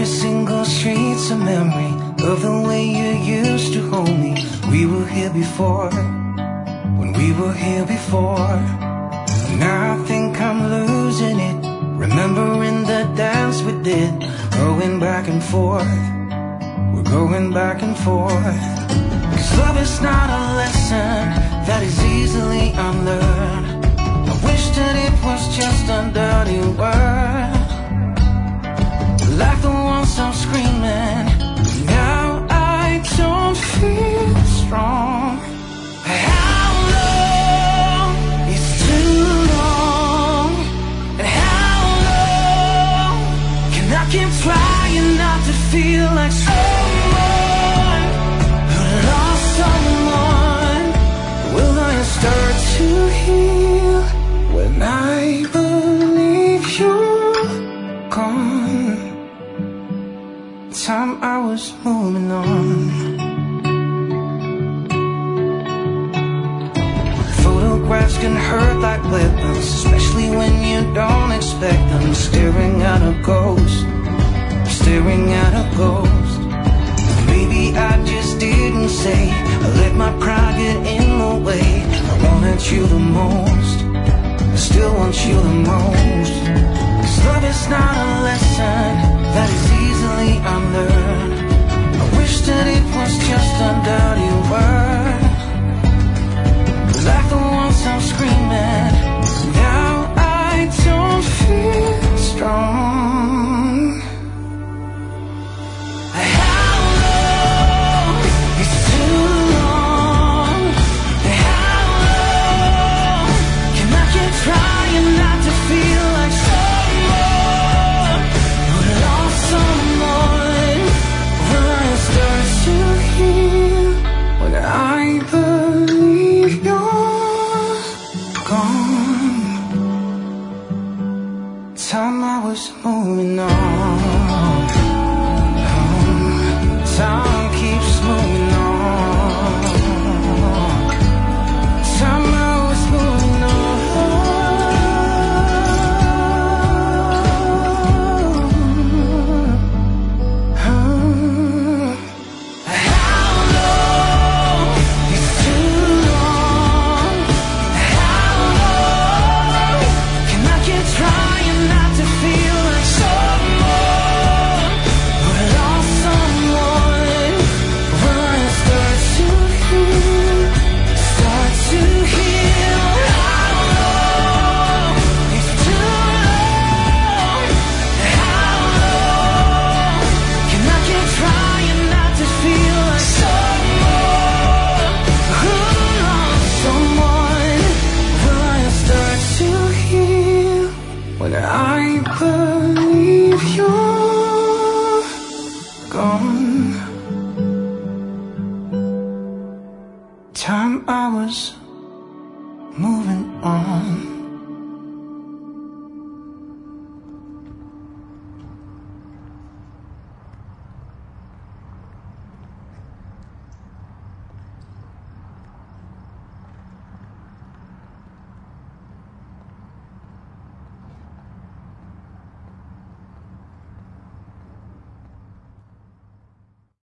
Every single street's a memory of the way you used to hold me. We were here before, when we were here before. Now I think I'm losing it, remembering the dance we did. Going back and forth, we're going back and forth. 'Cause love is not a lesson that is easily unlearned. I wish that it was just a dirty word, like the ones I'm screaming. Now I don't feel strong. How long is too long? And how long can I keep trying not to feel like someone who lost someone? Will I start to heal when I believe you're gone? Time I was moving on. Photographs can hurt like weapons, especially when you don't expect them. Staring at a ghost, staring at a ghost. Maybe I just didn't say, I let my pride get in the way. I wanted you the most, I still want you the most. 'Cause love is not a lesson that is easily unlearned. I wish that it was just a dirty word, like the ones I'm screaming. Now I don't feel strong. How long is too long? How long can I keep trying not to feel like someone who lost someone? Will I start to heal when I believe you're gone? Time I was moving on. Time keeps moving on. Time I was moving on. How long is too long? How long can I keep trying not to feel like someone who lost someone? Will I start to heal? Start to heal? How long is too long? How long can I keep trying not to feel like someone who lost someone? Will I start to heal when I believe you're gone? Time I was moving on.